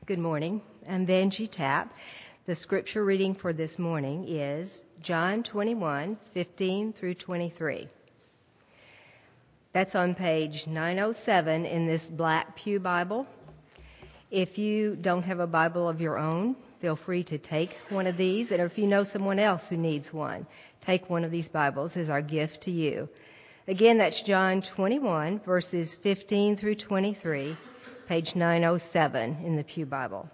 Good morning. I'm Vangie Tapp. The scripture reading for this morning is John 21:15 through 23. That's on page 907 in this black pew Bible. If you don't have a Bible of your own, feel free to take one of these. And if you know someone else who needs one, take one of these Bibles as our gift to you. Again, that's John 21, verses 15 through 23, page 907 in the pew Bible.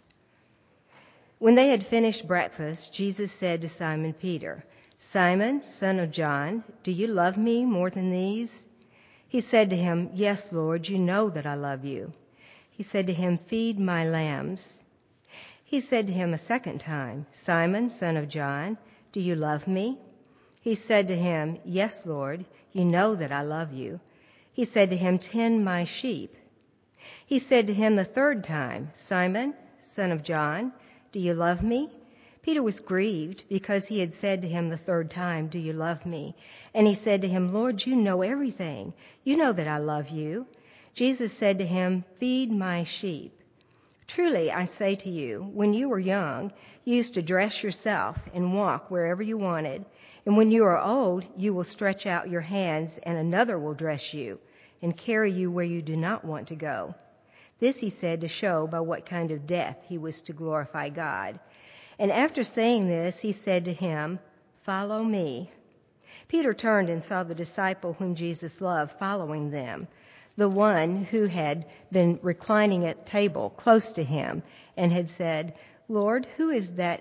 When they had finished breakfast, Jesus said to Simon Peter, "Simon, son of John, do you love me more than these?" He said to him, "Yes, Lord, you know that I love you." He said to him, "Feed my lambs." He said to him a second time, "Simon, son of John, do you love me?" He said to him, "Yes, Lord, you know that I love you." He said to him, "Tend my sheep." He said to him the third time, "Simon, son of John, do you love me?" Peter was grieved because he had said to him the third time, "Do you love me?" And he said to him, "Lord, you know everything. You know that I love you." Jesus said to him, "Feed my sheep. Truly, I say to you, when you were young, you used to dress yourself and walk wherever you wanted. And when you are old, you will stretch out your hands and another will dress you and carry you where you do not want to go." This he said to show by what kind of death he was to glorify God. And after saying this, he said to him, "Follow me." Peter turned and saw the disciple whom Jesus loved following them, the one who had been reclining at table close to him and had said, "Lord, who is it that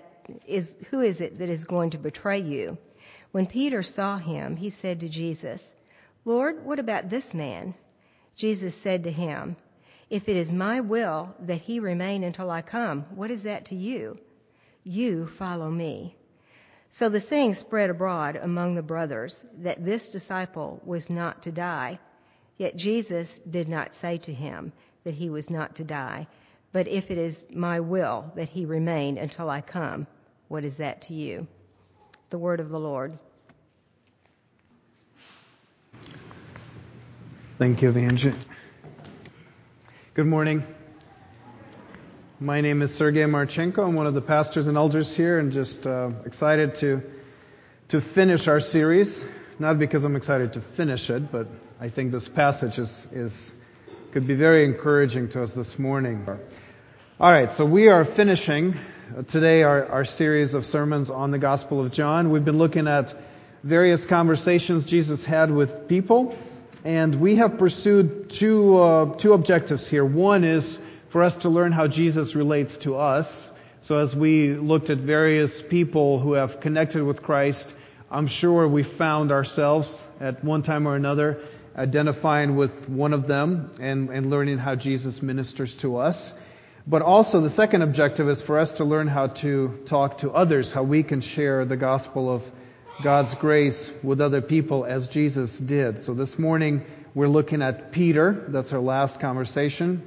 is going to betray you?" When Peter saw him, he said to Jesus, "Lord, what about this man?" Jesus said to him, "If it is my will that he remain until I come, what is that to you? You follow me." So the saying spread abroad among the brothers that this disciple was not to die. Yet Jesus did not say to him that he was not to die, but if it is my will that he remain until I come, what is that to you? The word of the Lord. Thank you, Vangie. Good morning. My name is Sergei Marchenko. I'm one of the pastors and elders here, and just excited to finish our series. Not because I'm excited to finish it, but I think this passage could be very encouraging to us this morning. All right, so we are finishing today our series of sermons on the Gospel of John. We've been looking at various conversations Jesus had with people, and we have pursued two objectives here. One is for us to learn how Jesus relates to us. So as we looked at various people who have connected with Christ, I'm sure we found ourselves at one time or another identifying with one of them and learning how Jesus ministers to us. But also the second objective is for us to learn how to talk to others, how we can share the gospel of God's grace with other people as Jesus did. So this morning we're looking at Peter. That's our last conversation.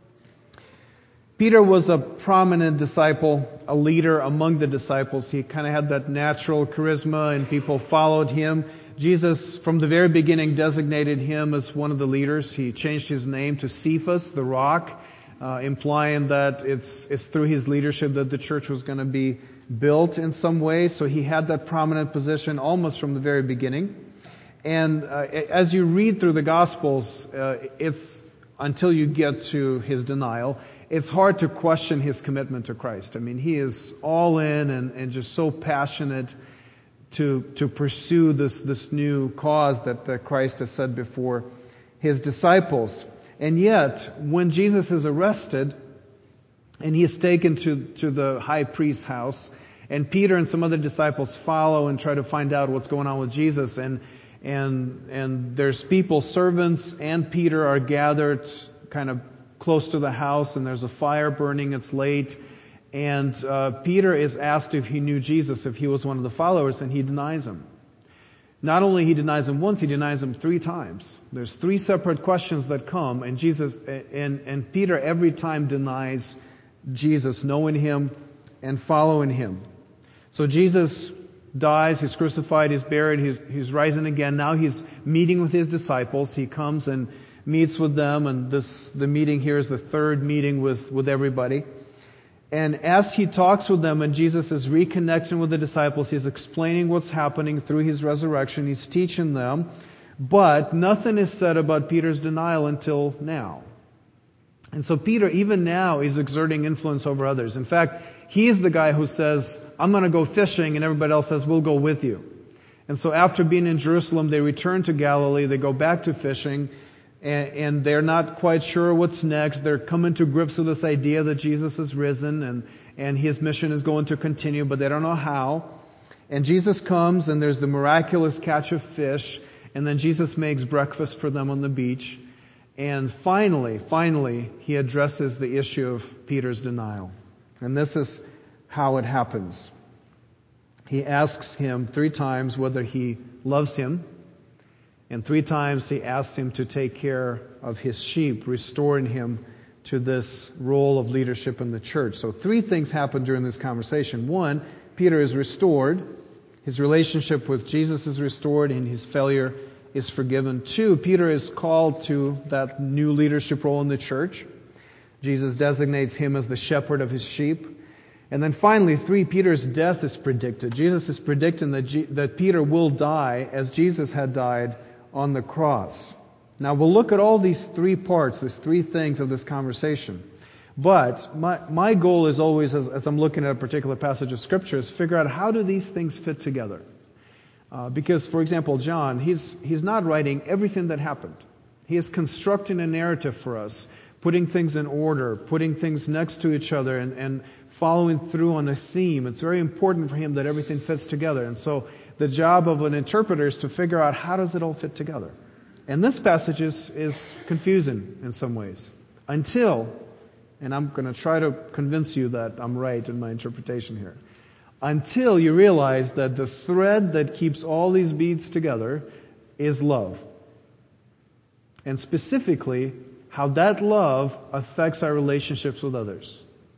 Peter was a prominent disciple, a leader among the disciples. He kind of had that natural charisma and people followed him. Jesus, from the very beginning, designated him as one of the leaders. He changed his name to Cephas, the rock, implying that it's through his leadership that the church was going to be built in some way. So he had that prominent position almost from the very beginning. And as you read through the Gospels, it's until you get to his denial, it's hard to question his commitment to Christ. I mean, he is all in and just so passionate to pursue this new cause that Christ has set before his disciples. And yet, when Jesus is arrested and he is taken to the high priest's house, and Peter and some other disciples follow and try to find out what's going on with Jesus, and there's people, servants and Peter are gathered kind of close to the house, and there's a fire burning, it's late, and Peter is asked if he knew Jesus, if he was one of the followers, and he denies him. Not only he denies him once, he denies him 3 times. There's 3 separate questions that come, and Jesus and Peter every time denies Jesus, knowing him and following him. So Jesus dies, he's crucified, he's buried, he's rising again. Now he's meeting with his disciples. He comes and meets with them, and the meeting here is the third meeting with everybody. And as he talks with them and Jesus is reconnecting with the disciples, he's explaining what's happening through his resurrection, he's teaching them, but nothing is said about Peter's denial until now. And so Peter, even now, is exerting influence over others. In fact, he is the guy who says, I'm going to go fishing, and everybody else says, we'll go with you. And so after being in Jerusalem, they return to Galilee, they go back to fishing, and they're not quite sure what's next. They're coming to grips with this idea that Jesus is risen, and his mission is going to continue, but they don't know how. And Jesus comes, and there's the miraculous catch of fish, and then Jesus makes breakfast for them on the beach. And finally, he addresses the issue of Peter's denial. And this is how it happens. He asks him 3 times whether he loves him. And 3 times he asks him to take care of his sheep, restoring him to this role of leadership in the church. So 3 things happen during this conversation. 1, Peter is restored. His relationship with Jesus is restored, and his failure is forgiven. 2, Peter is called to that new leadership role in the church. Jesus designates him as the shepherd of his sheep. And then finally, 3, Peter's death is predicted. Jesus is predicting that Peter will die as Jesus had died on the cross. Now we'll look at all these 3 parts, these 3 things of this conversation. But my goal is always, as I'm looking at a particular passage of Scripture, is figure out how do these things fit together. Because, for example, John, he's not writing everything that happened. He is constructing a narrative for us, putting things in order, putting things next to each other, and following through on a theme. It's very important for him that everything fits together. And so the job of an interpreter is to figure out how does it all fit together. And this passage is confusing in some ways. Until, and I'm going to try to convince you that I'm right in my interpretation here, until you realize that the thread that keeps all these beads together is love. And specifically, how that love affects our relationships with others.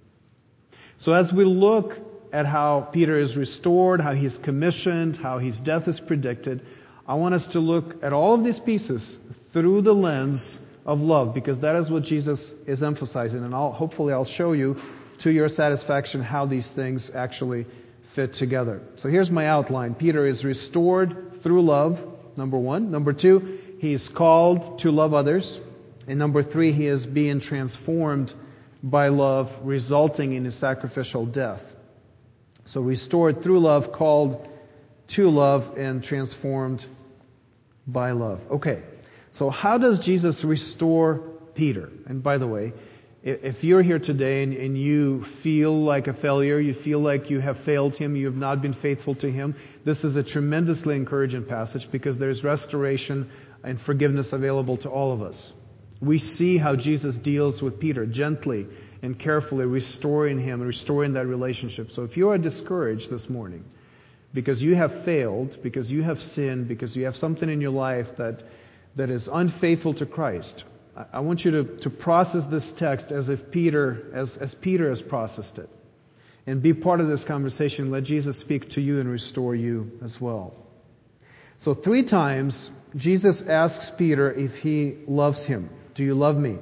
So as we look at how Peter is restored, how he's commissioned, how his death is predicted, I want us to look at all of these pieces through the lens of love, because that is what Jesus is emphasizing. And hopefully I'll show you to your satisfaction how these things actually fit together. So here's my outline. Peter is restored through love, number 1. Number 2, he is called to love others. And number 3, he is being transformed by love, resulting in his sacrificial death. So restored through love, called to love, and transformed by love. Okay, so how does Jesus restore Peter? And by the way, if you're here today and you feel like a failure, you feel like you have failed him, you have not been faithful to him, this is a tremendously encouraging passage because there's restoration and forgiveness available to all of us. We see how Jesus deals with Peter gently and carefully, restoring him, restoring that relationship. So if you are discouraged this morning because you have failed, because you have sinned, because you have something in your life that is unfaithful to Christ, I want you to process this text as if Peter has processed it. And be part of this conversation. Let Jesus speak to you and restore you as well. So 3 times, Jesus asks Peter if he loves him. Do you love me?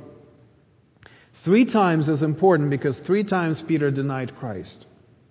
3 times is important because 3 times Peter denied Christ.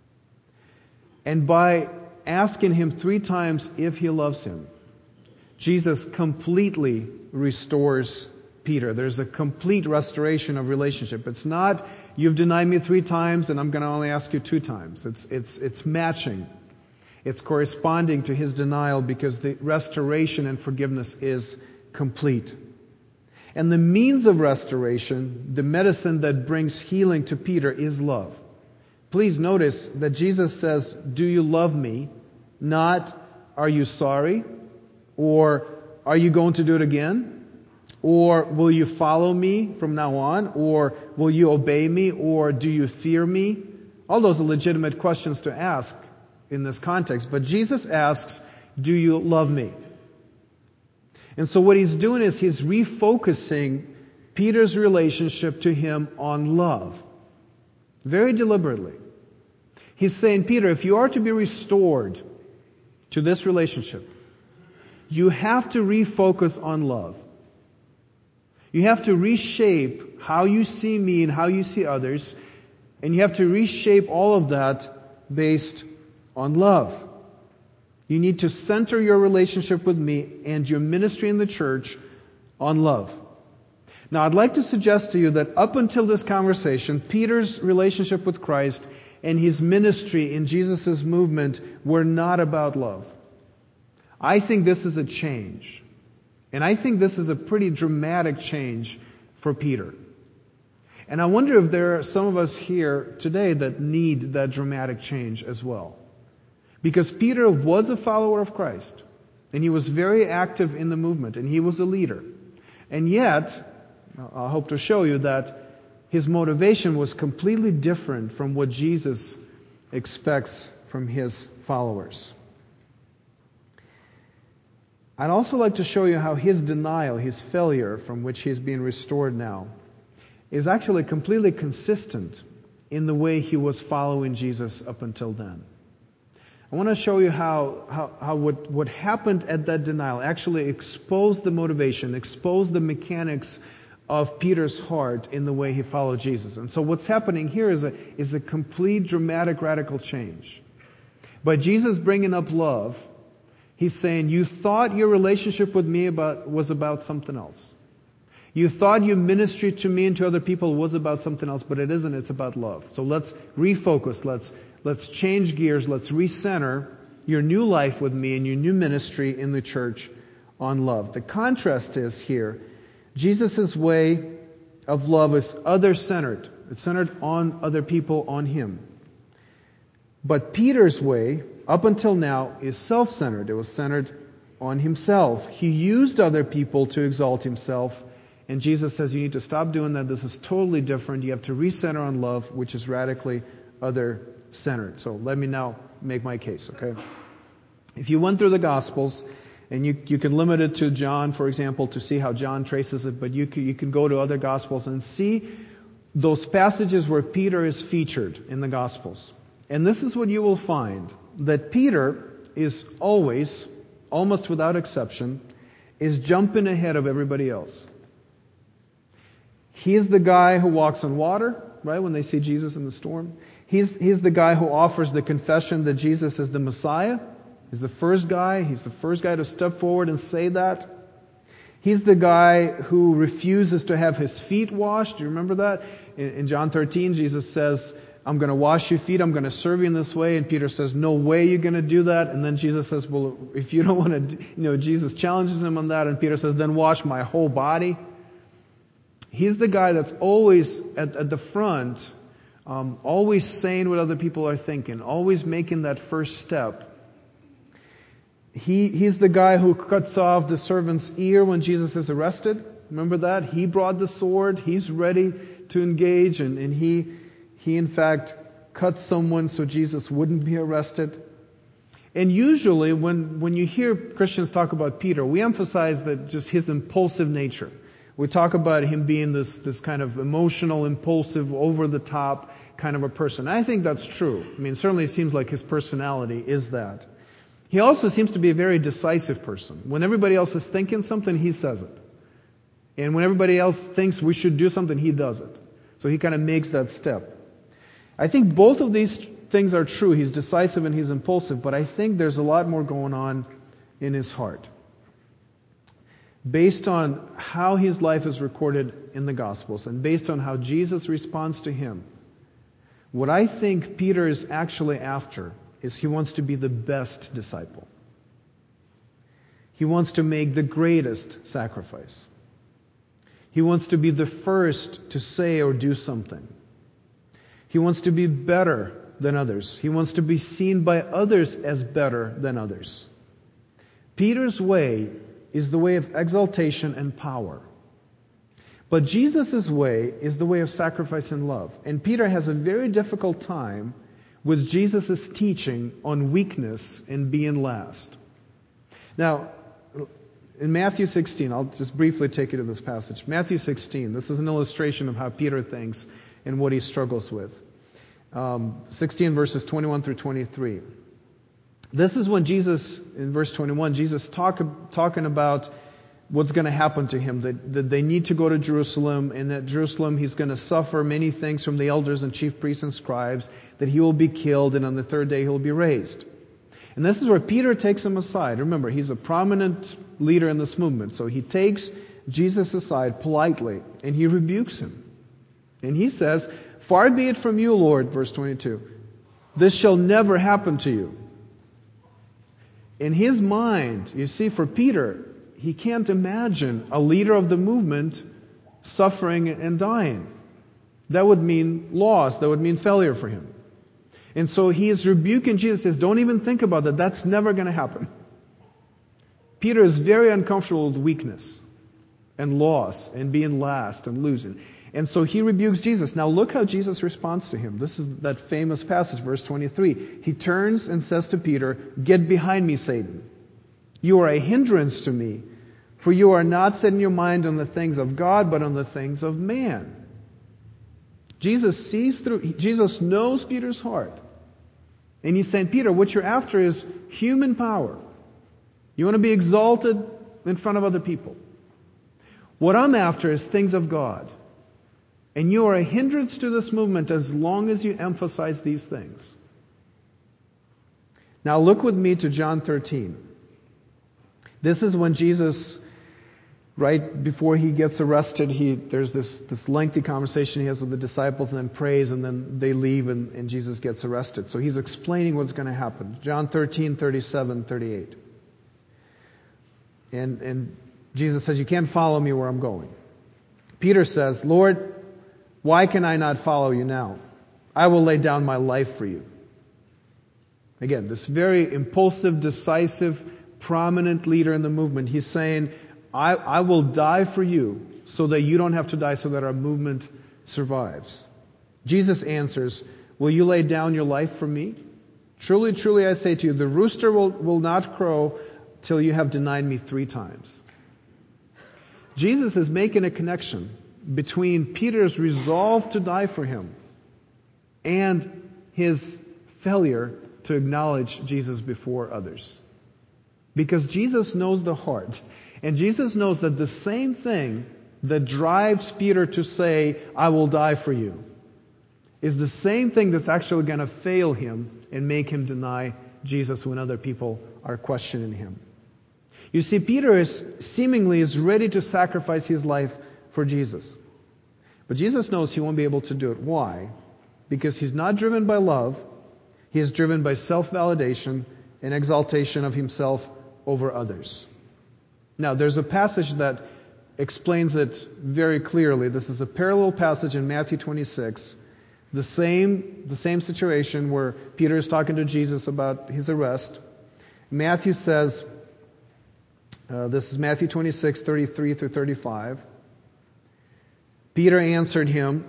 And by asking him 3 times if he loves him, Jesus completely restores Peter. There's a complete restoration of relationship. It's not, you've denied me 3 times and I'm going to only ask you 2 times. It's matching. It's corresponding to his denial because the restoration and forgiveness is complete. And the means of restoration, the medicine that brings healing to Peter, is love. Please notice that Jesus says, do you love me? Not, are you sorry? Or, are you going to do it again? Or, will you follow me from now on? Or, will you obey me? Or, do you fear me? All those are legitimate questions to ask in this context. But Jesus asks, do you love me? And so what he's doing is he's refocusing Peter's relationship to him on love. Very deliberately. He's saying, Peter, if you are to be restored to this relationship, you have to refocus on love. You have to reshape how you see me and how you see others, and you have to reshape all of that based on love. You need to center your relationship with me and your ministry in the church on love. Now, I'd like to suggest to you that up until this conversation, Peter's relationship with Christ and his ministry in Jesus' movement were not about love. I think this is a change. And I think this is a pretty dramatic change for Peter. And I wonder if there are some of us here today that need that dramatic change as well. Because Peter was a follower of Christ. And he was very active in the movement. And he was a leader. And yet, I hope to show you that his motivation was completely different from what Jesus expects from his followers. I'd also like to show you how his denial, his failure from which he's being restored now, is actually completely consistent in the way he was following Jesus up until then. I want to show you how what happened at that denial actually exposed the motivation, exposed the mechanics of Peter's heart in the way he followed Jesus. And so what's happening here is a complete, dramatic, radical change. By Jesus bringing up love, he's saying, you thought your relationship with me was about something else. You thought your ministry to me and to other people was about something else, but it isn't. It's about love. So let's refocus. Let's change gears. Let's recenter your new life with me and your new ministry in the church on love. The contrast is here, Jesus' way of love is other-centered. It's centered on other people, on Him. But Peter's way, up until now, is self-centered. It was centered on himself. He used other people to exalt himself. And Jesus says, you need to stop doing that. This is totally different. You have to recenter on love, which is radically other-centered. So let me now make my case, okay? If you went through the Gospels, and you can limit it to John, for example, to see how John traces it, but you can go to other Gospels and see those passages where Peter is featured in the Gospels. And this is what you will find, that Peter is always, almost without exception, is jumping ahead of everybody else. He is the guy who walks on water, right, when they see Jesus in the storm. He's the guy who offers the confession that Jesus is the Messiah. He's the first guy. He's the first guy to step forward and say that. He's the guy who refuses to have his feet washed. Do you remember that? In John 13, Jesus says, I'm going to wash your feet. I'm going to serve you in this way. And Peter says, no way you're going to do that. And then Jesus says, well, if you don't want to, Jesus challenges him on that. And Peter says, then wash my whole body. He's the guy that's always at the front, always saying what other people are thinking, always making that first step. He's the guy who cuts off the servant's ear when Jesus is arrested. Remember that? He brought the sword. He's ready to engage. And he in fact cuts someone so Jesus wouldn't be arrested. And usually when you hear Christians talk about Peter, we emphasize that just his impulsive nature. We talk about him being this kind of emotional, impulsive, over-the-top kind of a person. I think that's true. I mean, certainly it seems like his personality is that. He also seems to be a very decisive person. When everybody else is thinking something, he says it. And when everybody else thinks we should do something, he does it. So he kind of makes that step. I think both of these things are true. He's decisive and he's impulsive, but I think there's a lot more going on in his heart. Based on how his life is recorded in the Gospels and based on how Jesus responds to him, what I think Peter is actually after is he wants to be the best disciple. He wants to make the greatest sacrifice. He wants to be the first to say or do something. He wants to be better than others. He wants to be seen by others as better than others. Peter's way is the way of exaltation and power. But Jesus' way is the way of sacrifice and love. And Peter has a very difficult time with Jesus' teaching on weakness and being last. Now, in Matthew 16, I'll just briefly take you to this passage. Matthew 16, this is an illustration of how Peter thinks and what he struggles with. 16 verses 21 through 23. This is when Jesus, in verse 21, Jesus talking about what's going to happen to him, that they need to go to Jerusalem, and at Jerusalem he's going to suffer many things from the elders and chief priests and scribes, that he will be killed, and on the third day he will be raised. And this is where Peter takes him aside. Remember, he's a prominent leader in this movement, so he takes Jesus aside politely, and he rebukes him. And he says, "Far be it from you, Lord," verse 22, "this shall never happen to you." In his mind, you see, for Peter, he can't imagine a leader of the movement suffering and dying. That would mean loss. That would mean failure for him. And so he is rebuking Jesus, says, don't even think about that. That's never going to happen. Peter is very uncomfortable with weakness and loss and being last and losing. And so he rebukes Jesus. Now look how Jesus responds to him. This is that famous passage, verse 23. He turns and says to Peter, "Get behind me, Satan. You are a hindrance to me, for you are not setting your mind on the things of God, but on the things of man." Jesus knows Peter's heart. And he's saying, Peter, what you're after is human power. You want to be exalted in front of other people. What I'm after is things of God. And you are a hindrance to this movement as long as you emphasize these things. Now look with me to John 13. This is when Jesus, right before he gets arrested, there's this lengthy conversation he has with the disciples and then prays, and then they leave and Jesus gets arrested. So he's explaining what's going to happen. John 13, 37, 38. And Jesus says, "You can't follow me where I'm going." Peter says, "Lord, why can I not follow you now? I will lay down my life for you." Again, this very impulsive, decisive, prominent leader in the movement, he's saying, I will die for you so that you don't have to die, so that our movement survives. Jesus answers, "Will you lay down your life for me? Truly, truly, I say to you, the rooster will not crow till you have denied me 3 times. Jesus is making a connection between Peter's resolve to die for him and his failure to acknowledge Jesus before others. Because Jesus knows the heart. And Jesus knows that the same thing that drives Peter to say, "I will die for you," is the same thing that's actually going to fail him and make him deny Jesus when other people are questioning him. You see, Peter is ready to sacrifice his life for Jesus. But Jesus knows he won't be able to do it. Why? Because he's not driven by love. He is driven by self-validation and exaltation of himself over others. Now, there's a passage that explains it very clearly. This is a parallel passage in Matthew 26. The same situation where Peter is talking to Jesus about his arrest. Matthew says, this is Matthew 26, 33 through 35. Peter answered him,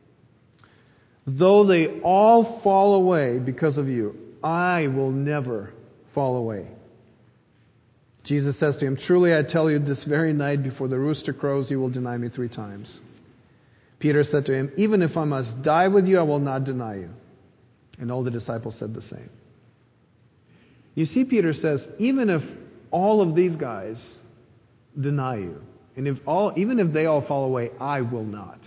"Though they all fall away because of you, I will never fall away." Jesus says to him, "Truly I tell you, this very night before the rooster crows, you will deny me 3 times. Peter said to him, "Even if I must die with you, I will not deny you." And all the disciples said the same. You see, Peter says, even if all of these guys deny you, and even if they all fall away, I will not.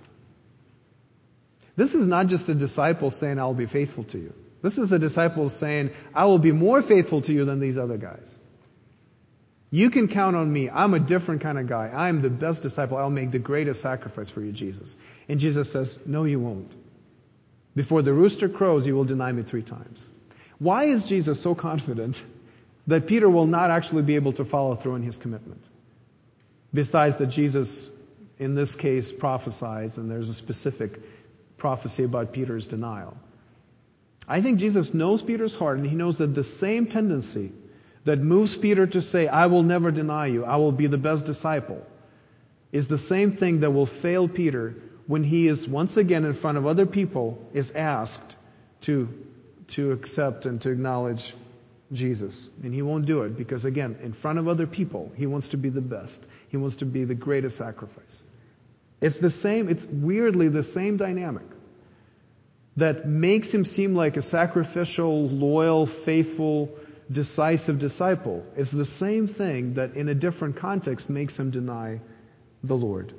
This is not just a disciple saying, "I'll be faithful to you." This is a disciple saying, "I will be more faithful to you than these other guys. You can count on me. I'm a different kind of guy. I'm the best disciple. I'll make the greatest sacrifice for you, Jesus." And Jesus says, "No, you won't. Before the rooster crows, you will deny me 3 times. Why is Jesus so confident that Peter will not actually be able to follow through on his commitment? Besides that Jesus, in this case, prophesies, and there's a specific prophecy about Peter's denial. I think Jesus knows Peter's heart, and he knows that the same tendency that moves Peter to say, "I will never deny you, I will be the best disciple," is the same thing that will fail Peter when he is once again in front of other people, is asked to accept and to acknowledge Jesus. And he won't do it because, again, in front of other people, he wants to be the best. He wants to be the greatest sacrifice. It's weirdly the same dynamic that makes him seem like a sacrificial, loyal, faithful decisive disciple. It's the same thing that in a different context makes him deny the Lord.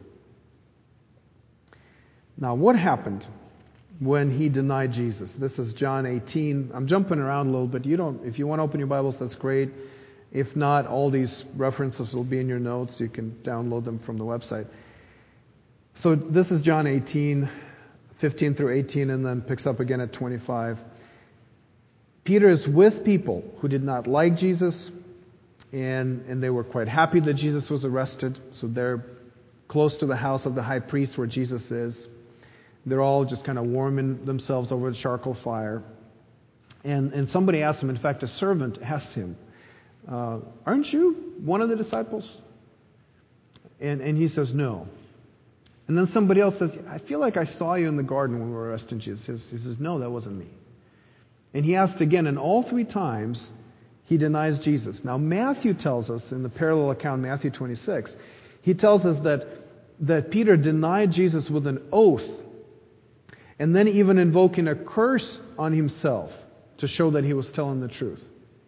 Now, what happened when he denied Jesus? This is John 18. I'm jumping around a little bit. If you want to open your Bibles, that's great. If not, all these references will be in your notes. You can download them from the website. So this is John 18, 15 through 18, and then picks up again at 25. Peter is with people who did not like Jesus, and they were quite happy that Jesus was arrested. So they're close to the house of the high priest where Jesus is. They're all just kind of warming themselves over the charcoal fire. And somebody asked him, in fact, a servant asked him, aren't you one of the disciples? And he says, no. And then somebody else says, I feel like I saw you in the garden when we were arresting Jesus. He says, no, that wasn't me. And he asked again, and all three times he denies Jesus. Now Matthew tells us, in the parallel account, Matthew 26, he tells us that Peter denied Jesus with an oath, and then even invoking a curse on himself to show that he was telling the truth.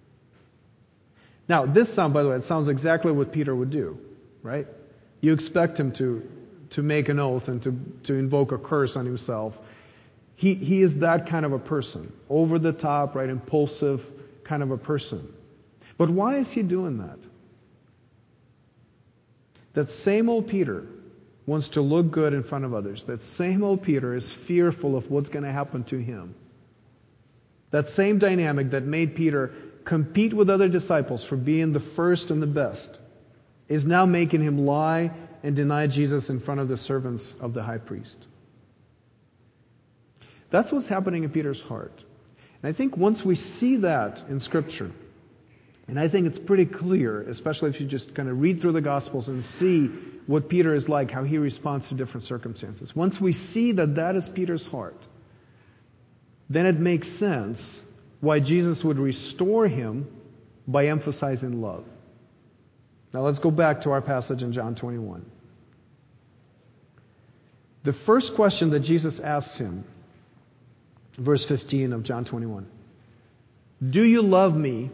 Now, this sound, by the way, it sounds exactly what Peter would do, right? You expect him to make an oath and to invoke a curse on himself. He is that kind of a person. Over the top, right? Impulsive kind of a person. But why is he doing that? That same old Peter wants to look good in front of others. That same old Peter is fearful of what's going to happen to him. That same dynamic that made Peter compete with other disciples for being the first and the best is now making him lie and deny Jesus in front of the servants of the high priest. That's what's happening in Peter's heart. And I think once we see that in Scripture, and I think it's pretty clear, especially if you just kind of read through the Gospels and see what Peter is like, how he responds to different circumstances. Once we see that that is Peter's heart, then it makes sense why Jesus would restore him by emphasizing love. Now let's go back to our passage in John 21. The first question that Jesus asks him, verse 15 of John 21, do you love me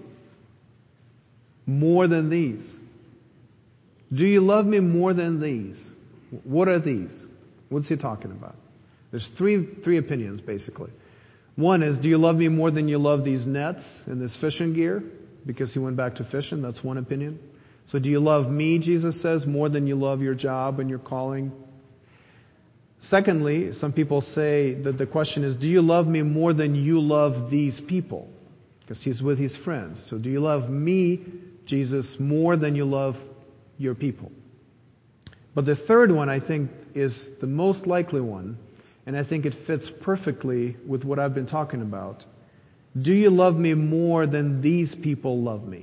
more than these? Do you love me more than these? What are these? What's he talking about? There's three opinions, basically. One is, do you love me more than you love these nets and this fishing gear? Because he went back to fishing. That's one opinion. So do you love me, Jesus says, more than you love your job and your calling? Secondly, some people say that the question is, do you love me more than you love these people? Because he's with his friends. So do you love me, Jesus, more than you love your people? But the third one, I think, is the most likely one, and I think it fits perfectly with what I've been talking about. Do you love me more than these people love me?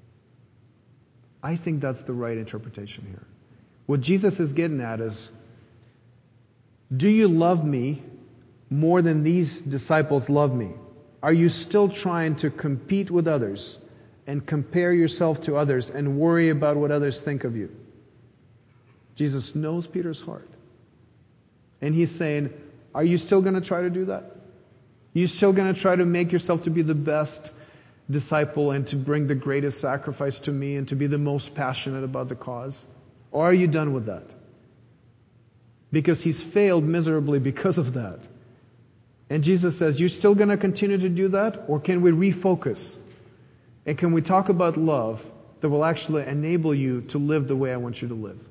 I think that's the right interpretation here. What Jesus is getting at is, do you love me more than these disciples love me? Are you still trying to compete with others and compare yourself to others and worry about what others think of you? Jesus knows Peter's heart. And he's saying, are you still going to try to do that? You still going to try to make yourself to be the best disciple and to bring the greatest sacrifice to me and to be the most passionate about the cause? Or are you done with that? Because he's failed miserably because of that. And Jesus says, you're still going to continue to do that? Or can we refocus? And can we talk about love that will actually enable you to live the way I want you to live?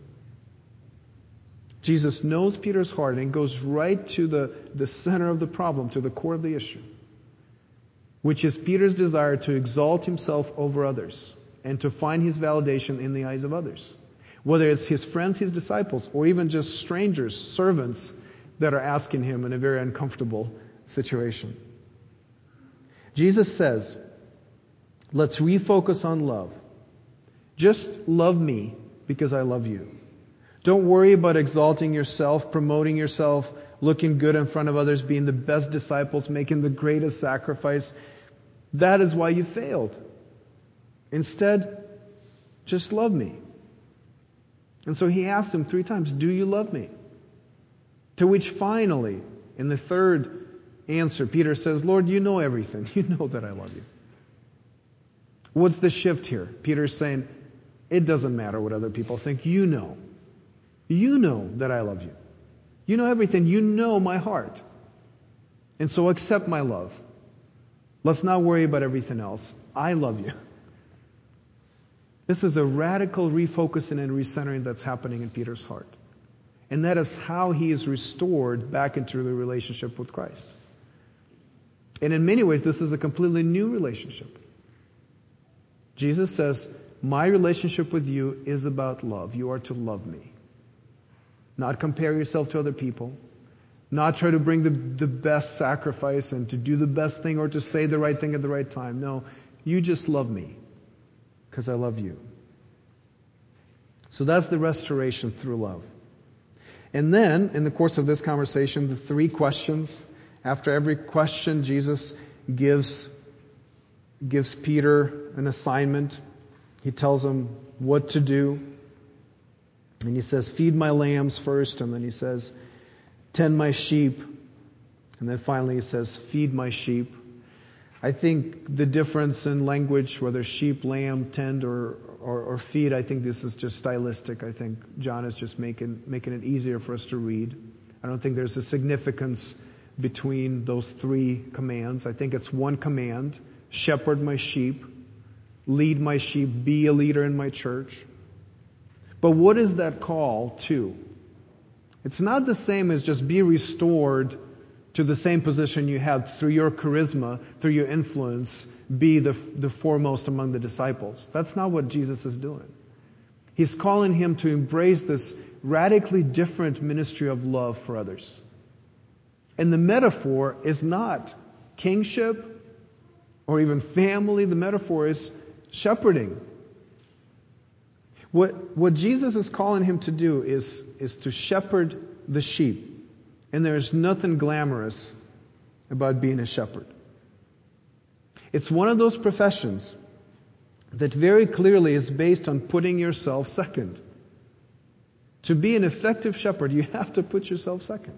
Jesus knows Peter's heart and goes right to the center of the problem, to the core of the issue, which is Peter's desire to exalt himself over others and to find his validation in the eyes of others. Whether it's his friends, his disciples, or even just strangers, servants that are asking him in a very uncomfortable situation. Jesus says, let's refocus on love. Just love me because I love you. Don't worry about exalting yourself, promoting yourself, looking good in front of others, being the best disciples, making the greatest sacrifice. That is why you failed. Instead, just love me. And so he asked him 3 times, do you love me? To which finally, in the third answer, Peter says, Lord, you know everything. You know that I love you. What's the shift here? Peter's saying, it doesn't matter what other people think. You know. You know that I love you. You know everything. You know my heart. And so accept my love. Let's not worry about everything else. I love you. This is a radical refocusing and recentering that's happening in Peter's heart. And that is how he is restored back into the relationship with Christ. And in many ways, this is a completely new relationship. Jesus says, my relationship with you is about love. You are to love me. Not compare yourself to other people. Not try to bring the best sacrifice and to do the best thing or to say the right thing at the right time. No, you just love me because I love you. So that's the restoration through love. And then, in the course of this conversation, the 3 questions. After every question, Jesus gives Peter an assignment. He tells him what to do. And he says, feed my lambs first. And then he says, tend my sheep. And then finally he says, feed my sheep. I think the difference in language, whether sheep, lamb, tend, or feed, I think this is just stylistic. I think John is just making it easier for us to read. I don't think there's a significance between those 3 commands. I think it's one command: shepherd my sheep, lead my sheep, be a leader in my church. But what is that call to? It's not the same as just be restored to the same position you had through your charisma, through your influence, be the foremost among the disciples. That's not what Jesus is doing. He's calling him to embrace this radically different ministry of love for others. And the metaphor is not kingship or even family. The metaphor is shepherding. What Jesus is calling him to do is to shepherd the sheep. And there's nothing glamorous about being a shepherd. It's one of those professions that very clearly is based on putting yourself second. To be an effective shepherd, you have to put yourself second.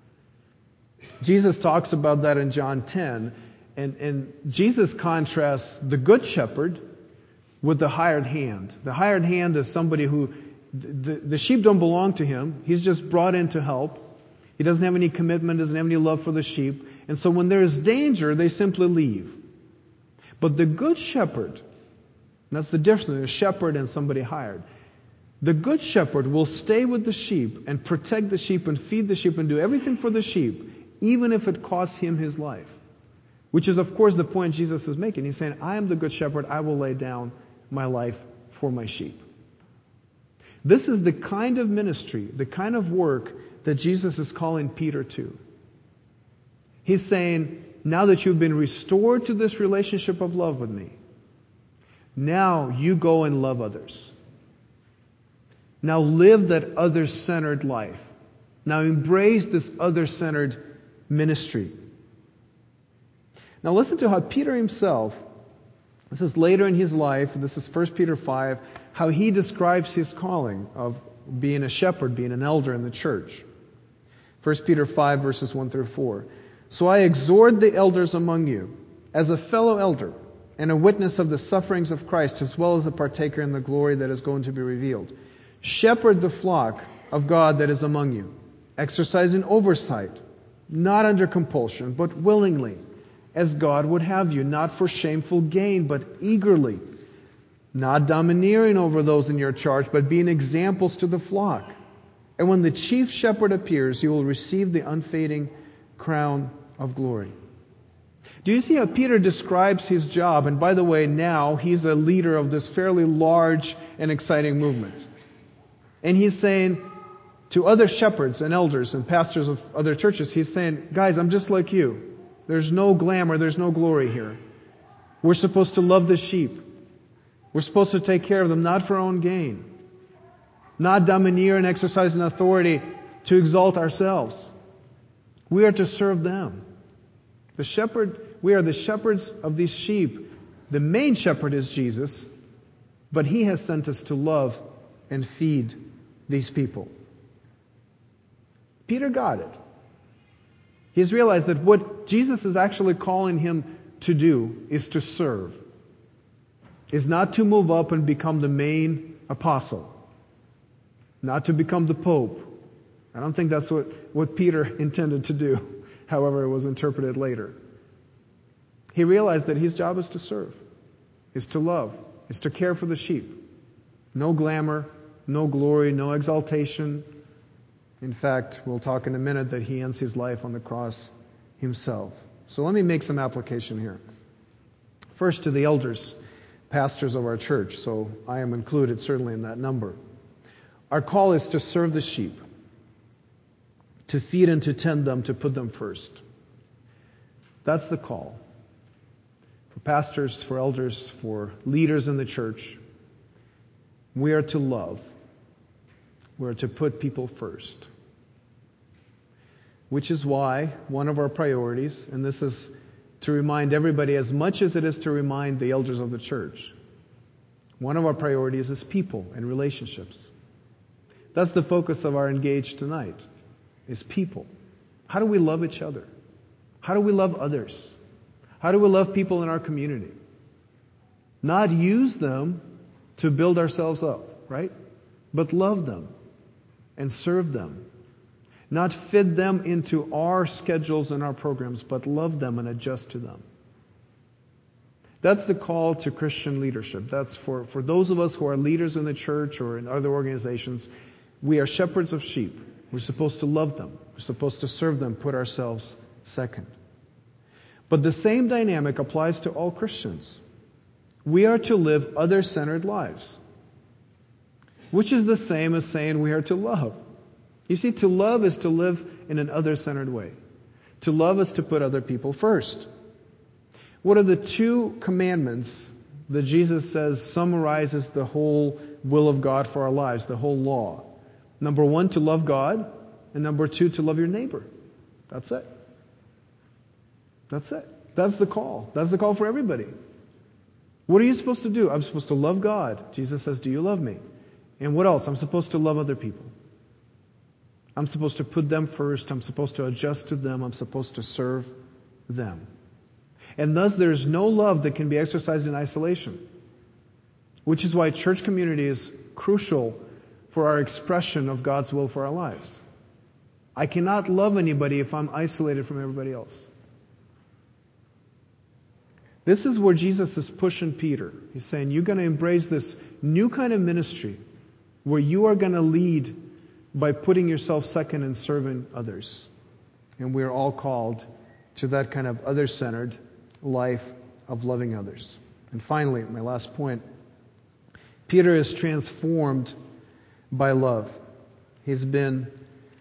Jesus talks about that in John 10, and Jesus contrasts the good shepherd with the hired hand. The hired hand is somebody who, the sheep don't belong to him. He's just brought in to help. He doesn't have any commitment, doesn't have any love for the sheep. And so when there is danger, they simply leave. But the good shepherd, and that's the difference between a shepherd and somebody hired. The good shepherd will stay with the sheep and protect the sheep and feed the sheep and do everything for the sheep, even if it costs him his life. Which is, of course, the point Jesus is making. He's saying, I am the good shepherd. I will lay down my life for my sheep. This is the kind of ministry, the kind of work that Jesus is calling Peter to. He's saying, now that you've been restored to this relationship of love with me, now you go and love others. Now live that other-centered life. Now embrace this other-centered ministry. Now listen to how Peter himself, this is later in his life, this is 1 Peter 5, how he describes his calling of being a shepherd, being an elder in the church. 1 Peter 5 verses 1 through 4. So I exhort the elders among you, as a fellow elder, and a witness of the sufferings of Christ, as well as a partaker in the glory that is going to be revealed. Shepherd the flock of God that is among you, exercising oversight, not under compulsion, but willingly, as God would have you, not for shameful gain, but eagerly, not domineering over those in your charge, but being examples to the flock. And when the chief shepherd appears, you will receive the unfading crown of glory. Do you see how Peter describes his job? And by the way, now he's a leader of this fairly large and exciting movement. And he's saying to other shepherds and elders and pastors of other churches, he's saying, guys, I'm just like you. There's no glamour, there's no glory here. We're supposed to love the sheep. We're supposed to take care of them, not for our own gain. Not domineer and exercise an authority to exalt ourselves. We are to serve them. We are the shepherds of these sheep. The main shepherd is Jesus, but He has sent us to love and feed these people. Peter got it. He's realized that what Jesus is actually calling him to do is to serve. is not to move up and become the main apostle, not to become the Pope. I don't think that's what Peter intended to do, however it was interpreted later. He realized that his job is to serve, is to love, is to care for the sheep. No glamour, no glory, no exaltation. In fact, we'll talk in a minute that he ends his life on the cross himself. So let me make some application here. First, to the elders, pastors of our church, so I am included certainly in that number. Our call is to serve the sheep, to feed and to tend them, to put them first. That's the call. For pastors, for elders, for leaders in the church, we are to love. We are to put people first. Which is why one of our priorities, and this is to remind everybody as much as it is to remind the elders of the church, one of our priorities is people and relationships. That's the focus of our Engage tonight, is people. How do we love each other? How do we love others? How do we love people in our community? Not use them to build ourselves up, right? But love them and serve them. Not fit them into our schedules and our programs, but love them and adjust to them. That's the call to Christian leadership. That's for those of us who are leaders in the church or in other organizations. We are shepherds of sheep. We're supposed to love them. We're supposed to serve them, put ourselves second. But the same dynamic applies to all Christians. We are to live other-centered lives, which is the same as saying we are to love. You see, to love is to live in an other-centered way. To love is to put other people first. What are the two commandments that Jesus says summarizes the whole will of God for our lives, the whole law? Number 1, to love God, and number 2, to love your neighbor. That's it. That's it. That's the call. That's the call for everybody. What are you supposed to do? I'm supposed to love God. Jesus says, do you love me? And what else? I'm supposed to love other people. I'm supposed to put them first. I'm supposed to adjust to them. I'm supposed to serve them. And thus there's no love that can be exercised in isolation. Which is why church community is crucial for our expression of God's will for our lives. I cannot love anybody if I'm isolated from everybody else. This is where Jesus is pushing Peter. He's saying, you're going to embrace this new kind of ministry where you are going to lead by putting yourself second and serving others. And we're all called to that kind of other-centered life of loving others. And finally, my last point, Peter is transformed by love. He's been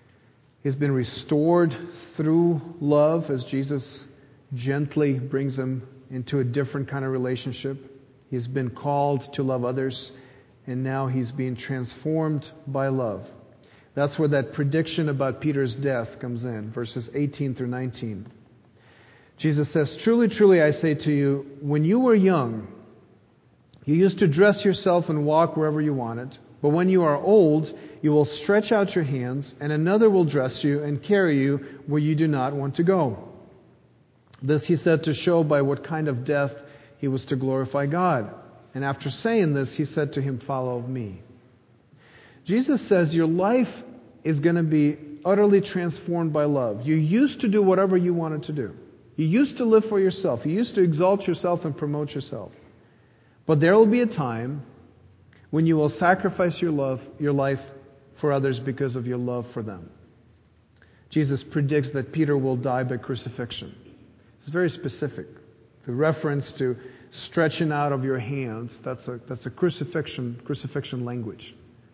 restored through love as Jesus gently brings him into a different kind of relationship. He's been called to love others, and now he's being transformed by love. That's where that prediction about Peter's death comes in, verses 18 through 19. Jesus says, truly, truly, I say to you, when you were young, you used to dress yourself and walk wherever you wanted. But when you are old, you will stretch out your hands, and another will dress you and carry you where you do not want to go. This he said to show by what kind of death he was to glorify God. And after saying this, he said to him, follow me. Jesus says your life is going to be utterly transformed by love. You used to do whatever you wanted to do. You used to live for yourself. You used to exalt yourself and promote yourself. But there will be a time when you will sacrifice your life for others because of your love for them. Jesus predicts that Peter will die by crucifixion. It's very specific. The reference to stretching out of your hands, that's a crucifixion language.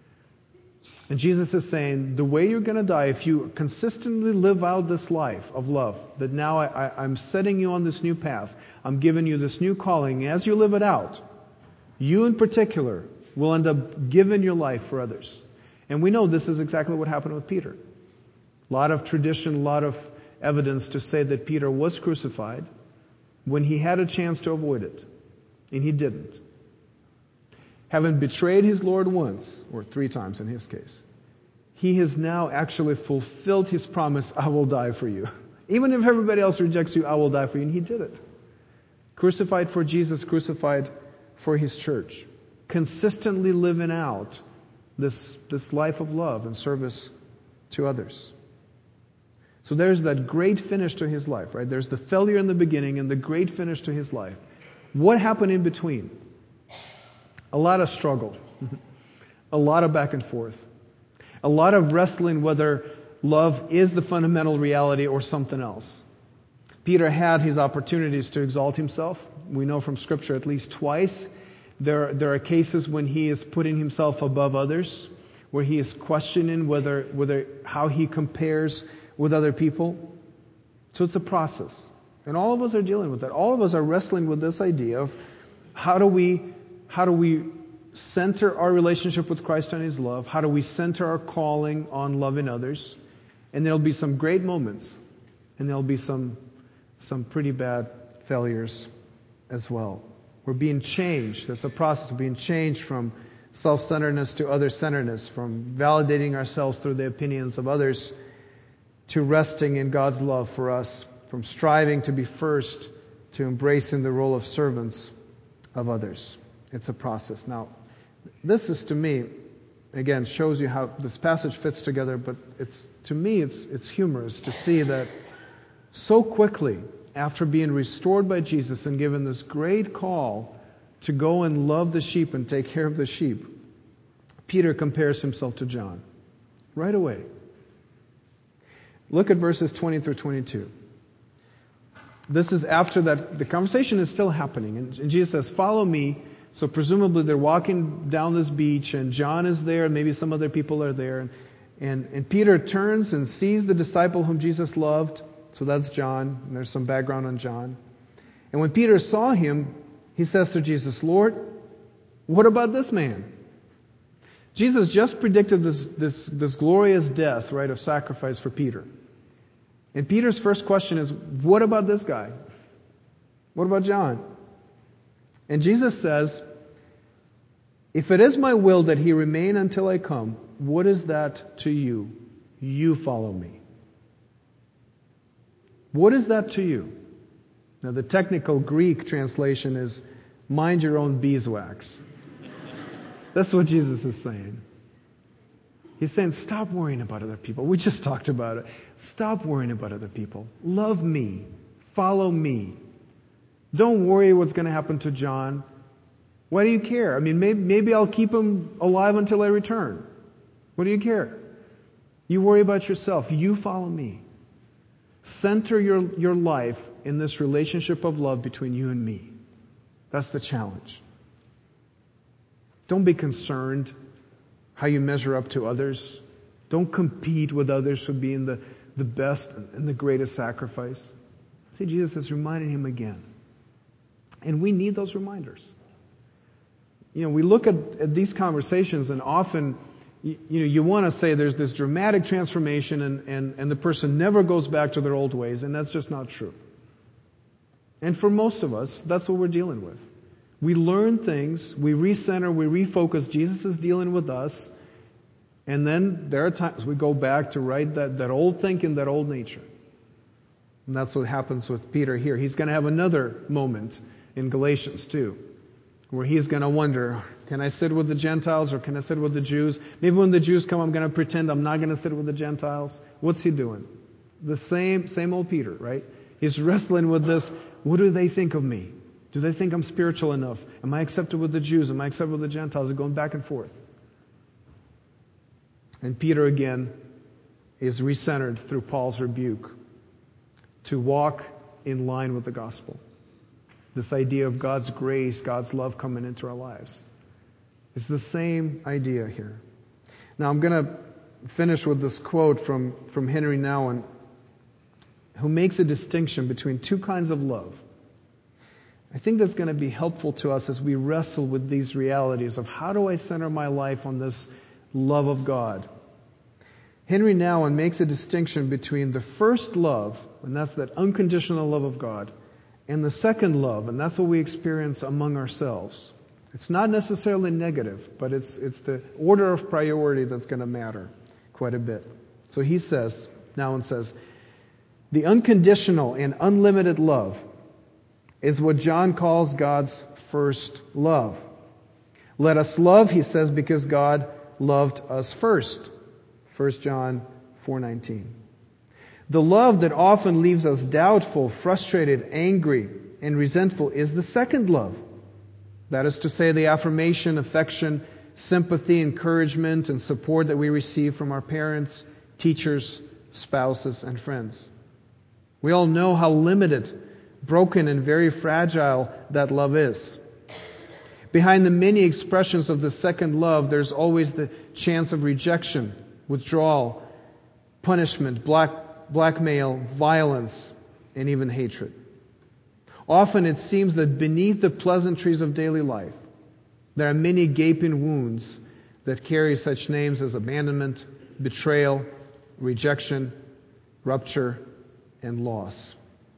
And Jesus is saying, the way you're going to die, if you consistently live out this life of love, that now I'm setting you on this new path, I'm giving you this new calling, as you live it out, you in particular will end up giving your life for others. And we know this is exactly what happened with Peter. A lot of tradition, a lot of evidence to say that Peter was crucified when he had a chance to avoid it. And he didn't. Having betrayed his Lord once, or 3 times in his case, he has now actually fulfilled his promise, I will die for you. Even if everybody else rejects you, I will die for you. And he did it. Crucified for Jesus, crucified for His church, consistently living out this life of love and service to others. So there's that great finish to His life, right? There's the failure in the beginning and the great finish to His life. What happened in between? A lot of struggle, a lot of back and forth, a lot of wrestling whether love is the fundamental reality or something else. Peter had his opportunities to exalt himself. We know from Scripture at least twice there are cases when he is putting himself above others, where he is questioning whether how he compares with other people. So it's a process. And all of us are dealing with that. All of us are wrestling with this idea of how do we center our relationship with Christ and His love? How do we center our calling on loving others? And there'll be some great moments, and there'll be some pretty bad failures as well. We're being changed. That's a process of being changed from self-centeredness to other-centeredness, from validating ourselves through the opinions of others to resting in God's love for us, from striving to be first to embracing the role of servants of others. It's a process. Now, this is, to me, again, shows you how this passage fits together, but to me it's humorous to see that so quickly, after being restored by Jesus and given this great call to go and love the sheep and take care of the sheep, Peter compares himself to John right away. Look at verses 20 through 22. This is after that, the conversation is still happening, and Jesus says, "Follow me." So presumably they're walking down this beach, and John is there, and maybe some other people are there, and Peter turns and sees the disciple whom Jesus loved. So that's John, and there's some background on John. And when Peter saw him, he says to Jesus, "Lord, what about this man?" Jesus just predicted this glorious death, right, of sacrifice for Peter. And Peter's first question is, what about this guy? What about John? And Jesus says, "If it is my will that he remain until I come, what is that to you? You follow me." What is that to you? Now, the technical Greek translation is, "Mind your own beeswax." That's what Jesus is saying. He's saying, stop worrying about other people. We just talked about it. Stop worrying about other people. Love me. Follow me. Don't worry what's going to happen to John. Why do you care? I mean, maybe I'll keep him alive until I return. What do you care? You worry about yourself. You follow me. Center your life in this relationship of love between you and me. That's the challenge. Don't be concerned how you measure up to others. Don't compete with others for being the best and the greatest sacrifice. See, Jesus is reminding him again. And we need those reminders. We look at these conversations, and often you want to say there's this dramatic transformation and the person never goes back to their old ways, and that's just not true. And for most of us, that's what we're dealing with. We learn things, we recenter, we refocus. Jesus is dealing with us, and then there are times we go back to that old thinking, that old nature. And that's what happens with Peter here. He's going to have another moment in Galatians 2, where he's going to wonder, can I sit with the Gentiles or can I sit with the Jews? Maybe when the Jews come, I'm going to pretend I'm not going to sit with the Gentiles. What's he doing? The same old Peter, right? He's wrestling with this. What do they think of me? Do they think I'm spiritual enough? Am I accepted with the Jews? Am I accepted with the Gentiles? They're going back and forth. And Peter again is recentered through Paul's rebuke to walk in line with the gospel. This idea of God's grace, God's love coming into our lives. It's the same idea here. Now I'm going to finish with this quote from Henry Nouwen, who makes a distinction between two kinds of love. I think that's going to be helpful to us as we wrestle with these realities of how do I center my life on this love of God. Henry Nouwen makes a distinction between the first love, and that's that unconditional love of God, and the second love, and that's what we experience among ourselves. It's not necessarily negative, but it's the order of priority that's going to matter quite a bit. So he says, Nouwen says, the unconditional and unlimited love is what John calls God's first love. Let us love, he says, because God loved us first. 1 John 4:19. The love that often leaves us doubtful, frustrated, angry, and resentful is the second love. That is to say, the affirmation, affection, sympathy, encouragement, and support that we receive from our parents, teachers, spouses, and friends. We all know how limited, broken, and very fragile that love is. Behind the many expressions of the second love, there's always the chance of rejection, withdrawal, punishment, blackmail, violence, and even hatred. Often it seems that beneath the pleasantries of daily life, there are many gaping wounds that carry such names as abandonment, betrayal, rejection, rupture, and loss.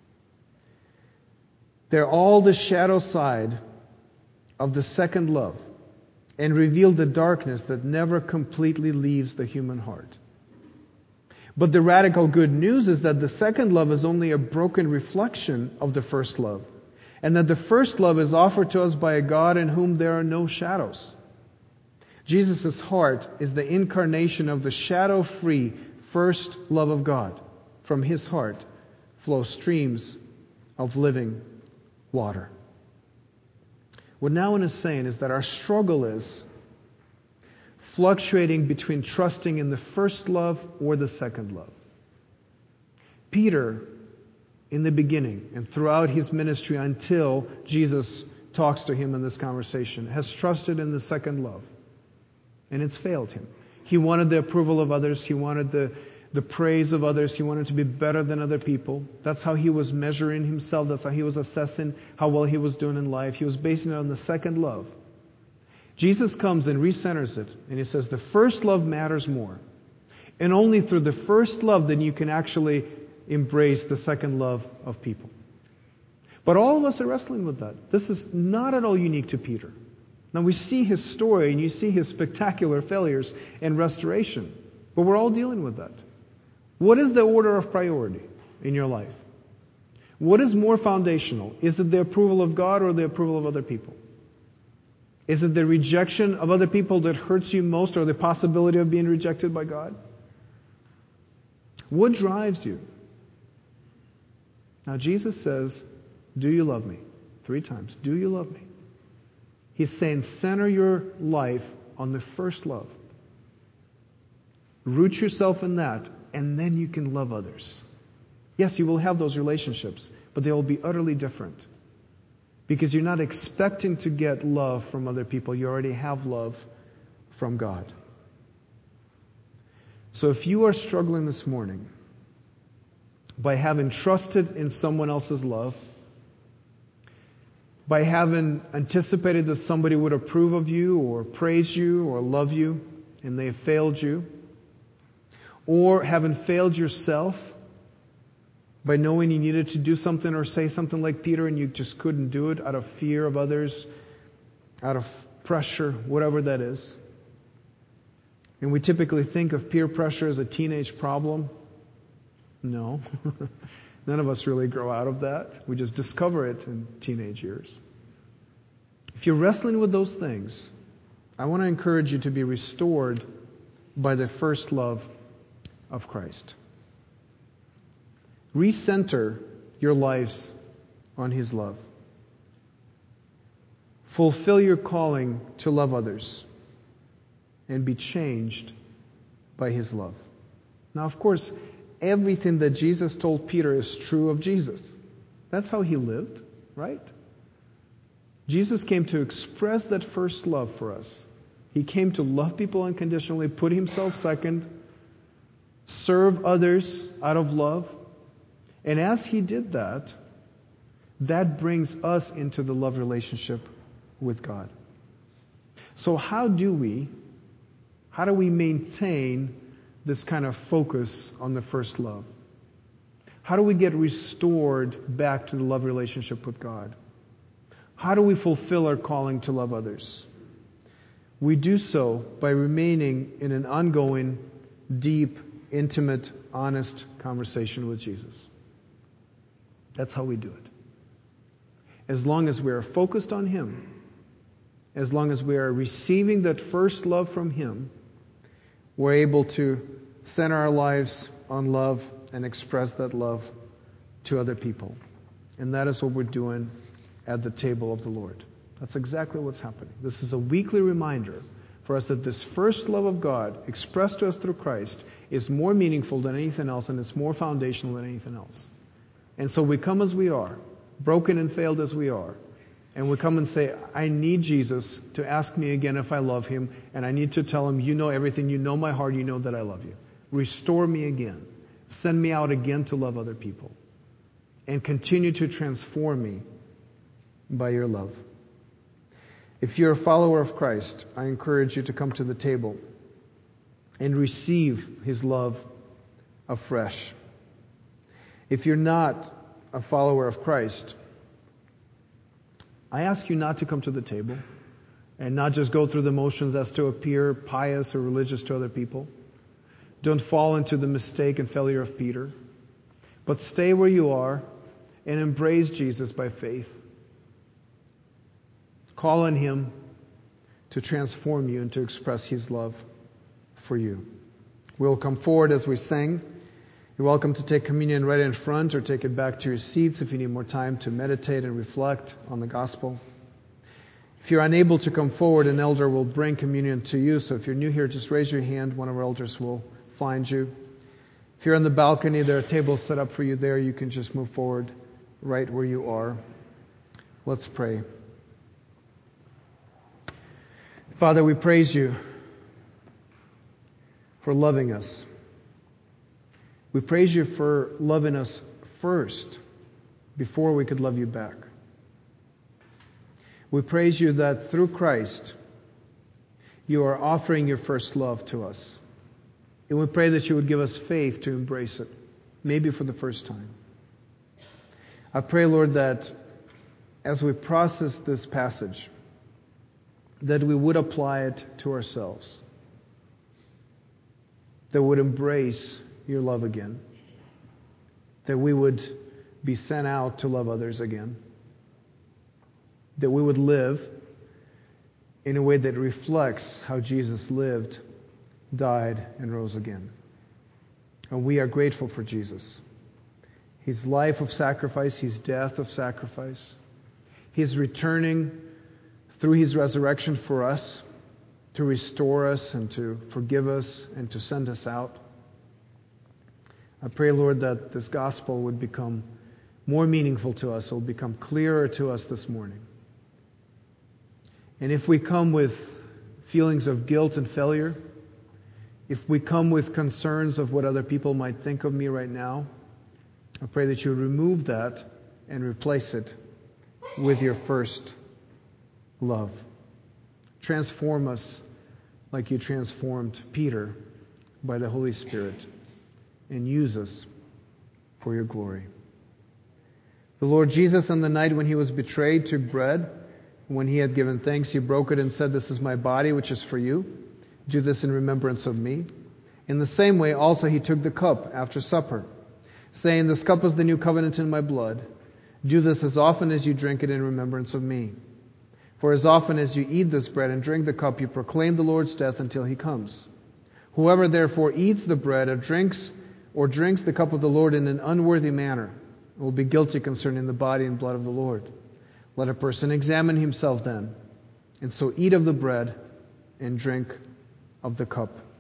They're all the shadow side of the second love and reveal the darkness that never completely leaves the human heart. But the radical good news is that the second love is only a broken reflection of the first love, and that the first love is offered to us by a God in whom there are no shadows. Jesus' heart is the incarnation of the shadow-free first love of God. From His heart flow streams of living water. What Nouwen is saying is that our struggle is fluctuating between trusting in the first love or the second love. Peter, in the beginning and throughout his ministry until Jesus talks to him in this conversation, has trusted in the second love. And it's failed him. He wanted the approval of others. He wanted the praise of others. He wanted to be better than other people. That's how he was measuring himself. That's how he was assessing how well he was doing in life. He was basing it on the second love. Jesus comes and recenters it, and He says the first love matters more. And only through the first love then you can actually embrace the second love of people. But all of us are wrestling with that. This is not at all unique to Peter. Now we see his story and you see his spectacular failures and restoration. But we're all dealing with that. What is the order of priority in your life? What is more foundational? Is it the approval of God or the approval of other people? Is it the rejection of other people that hurts you most, or the possibility of being rejected by God? What drives you? Now Jesus says, do you love me? 3 times. Do you love me? He's saying, center your life on the first love. Root yourself in that, and then you can love others. Yes, you will have those relationships, but they will be utterly different. Because you're not expecting to get love from other people. You already have love from God. So if you are struggling this morning by having trusted in someone else's love, by having anticipated that somebody would approve of you or praise you or love you, and they have failed you, or having failed yourself by knowing you needed to do something or say something like Peter and you just couldn't do it out of fear of others, out of pressure, whatever that is. And we typically think of peer pressure as a teenage problem. No. None of us really grow out of that. We just discover it in teenage years. If you're wrestling with those things, I want to encourage you to be restored by the first love of Christ. Recenter your lives on His love. Fulfill your calling to love others and be changed by His love. Now, of course, everything that Jesus told Peter is true of Jesus. That's how He lived, right? Jesus came to express that first love for us. He came to love people unconditionally, put Himself second, serve others out of love. And as He did that, that brings us into the love relationship with God. So how do we maintain this kind of focus on the first love? How do we get restored back to the love relationship with God? How do we fulfill our calling to love others? We do so by remaining in an ongoing, deep, intimate, honest conversation with Jesus. That's how we do it. as long as we are focused on Him, as long as we are receiving that first love from Him, we're able to center our lives on love and express that love to other people. And that is what we're doing at the table of the Lord. That's exactly what's happening. This is a weekly reminder for us that this first love of God expressed to us through Christ is more meaningful than anything else, and it's more foundational than anything else. And so we come as we are, broken and failed as we are, and we come and say, I need Jesus to ask me again if I love Him, and I need to tell Him, you know everything, you know my heart, you know that I love you. Restore me again. Send me out again to love other people. And continue to transform me by your love. If you're a follower of Christ, I encourage you to come to the table and receive His love afresh. If you're not a follower of Christ, I ask you not to come to the table and not just go through the motions as to appear pious or religious to other people. Don't fall into the mistake and failure of Peter, but stay where you are and embrace Jesus by faith. Call on Him to transform you and to express His love for you. We'll come forward as we sing. You're welcome to take communion right in front or take it back to your seats if you need more time to meditate and reflect on the gospel. If you're unable to come forward, an elder will bring communion to you. So if you're new here, just raise your hand. One of our elders will find you. If you're on the balcony, there are tables set up for you there. You can just move forward right where you are. Let's pray. Father, we praise you for loving us. We praise you for loving us first before we could love you back. We praise you that through Christ, you are offering your first love to us. And we pray that you would give us faith to embrace it, maybe for the first time. I pray, Lord, that as we process this passage, that we would apply it to ourselves, that we would embrace your love again, that we would be sent out to love others again, that we would live in a way that reflects how Jesus lived, died, and rose again. And we are grateful for Jesus. His life of sacrifice, His death of sacrifice, His returning through His resurrection for us, to restore us and to forgive us and to send us out. I pray, Lord, that this gospel would become more meaningful to us. It will become clearer to us this morning. And if we come with feelings of guilt and failure, if we come with concerns of what other people might think of me right now, I pray that you remove that and replace it with your first love. Transform us like you transformed Peter by the Holy Spirit, and use us for your glory. The Lord Jesus, on the night when He was betrayed, took bread. When He had given thanks, He broke it and said, "This is my body, which is for you. Do this in remembrance of me." In the same way, also He took the cup after supper, saying, "This cup is the new covenant in my blood. Do this as often as you drink it in remembrance of me. For as often as you eat this bread and drink the cup, you proclaim the Lord's death until He comes. Whoever therefore eats the bread or drinks the cup of the Lord in an unworthy manner will be guilty concerning the body and blood of the Lord. Let a person examine himself then, and so eat of the bread and drink of the cup."